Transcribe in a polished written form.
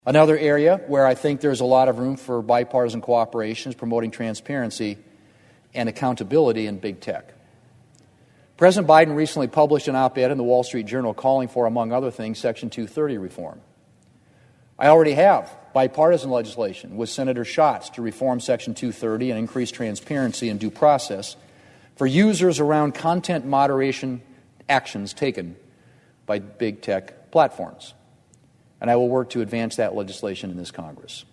Another area where I think there's a lot of room for bipartisan cooperation is promoting transparency and accountability in big tech. President Biden recently published an op-ed in the Wall Street Journal calling for, among other things, Section 230 reform. I already have bipartisan legislation with Senator Schatz to reform Section 230 and increase transparency and due process for users around content moderation actions taken by big tech platforms. And I will work to advance that legislation in this Congress.